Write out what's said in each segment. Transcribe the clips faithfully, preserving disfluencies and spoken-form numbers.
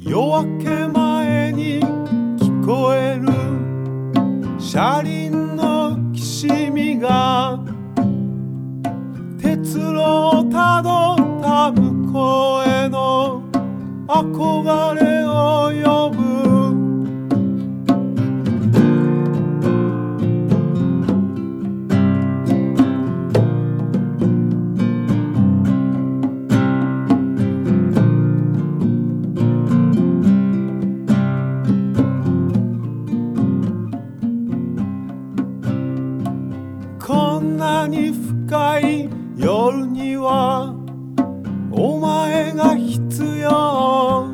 夜明け前に聞こえる車輪のきしみが鉄路をたどった向こうへの憧れを呼ぶ。こんなに深い夜にはお前が必要。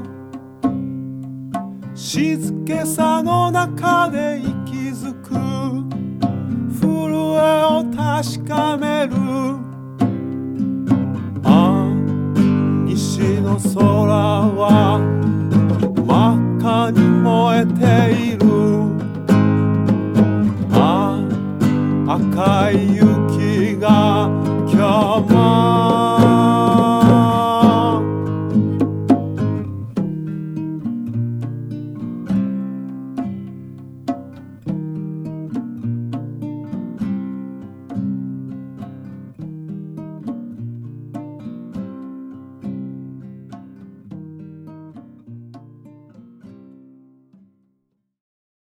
静けさの中で息づく震えを確かめる。ああ、西の空は真っ赤に燃えている。赤い雪が今日も